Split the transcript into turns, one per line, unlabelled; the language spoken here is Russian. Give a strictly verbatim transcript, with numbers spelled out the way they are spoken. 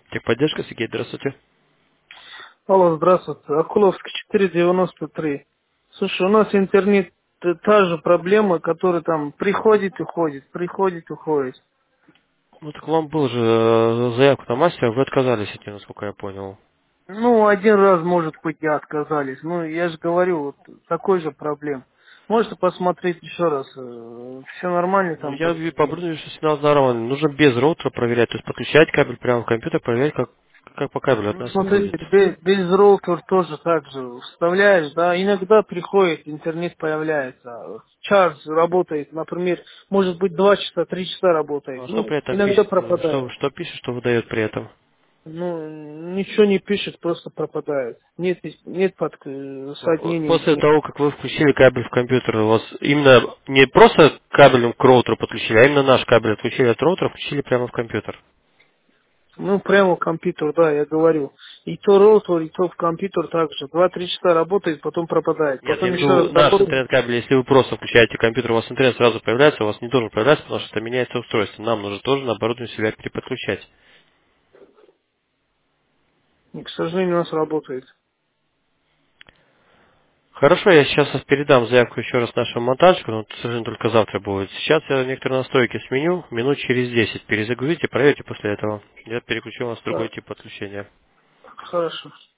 Техподдержка, Сергей, здравствуйте.
Алло, здравствуйте. Акуловский четыре девяносто три. Слушай, у нас интернет т- та же проблема, которая там приходит, уходит, приходит, уходит.
Ну так вам был же э, заявка на мастера, вы отказались от нее, насколько я понял.
Ну, один раз, может быть, и отказались. Ну, я же говорю, вот такой же проблем. Можете посмотреть еще раз. Все нормально
Ну
там
я
как.
ви- по оборудованию, что сигнал здоровый. Нужно без роутера проверять, то есть подключать кабель прямо в компьютер, проверять, как, как по кабелю от
Ну,
нас
смотрите,
исходит.
без, без роутер тоже так же вставляешь, да, иногда приходит, интернет появляется, час работает, например, может быть два часа, три часа
Ну
работает,
а что
ну,
при этом
иногда
пишет? Ну, Что,
пропадает.
что пишет, что выдает при этом?
Ну, ничего не пишет, просто пропадает. Нет, нет под, э,
Ну,
соединения
после
интернета.
того, как вы включили кабель в компьютер, у вас именно не просто кабелем к роутеру подключили, а именно наш кабель отключили от роутера, включили прямо в компьютер.
Ну, прямо в компьютер, да, я говорю. И то роутер, и то в компьютер также. Два-три часа работает, потом пропадает.
Нет, я
Потом
имею в
еще
виду
раз
наш
работает.
интернет-кабель, если вы просто включаете компьютер, у вас интернет сразу появляется, у вас не должен появляться, потому что это меняется устройство. Нам нужно тоже на оборудование себя переподключать.
И, к сожалению, у нас работает.
Хорошо, я сейчас вас передам заявку еще раз нашему монтажнику, но, к сожалению, только завтра будет. Сейчас я некоторые настройки сменю, минут через десять перезагрузите, проверьте после этого. Я переключу вас в другой
Да,
тип подключения.
хорошо.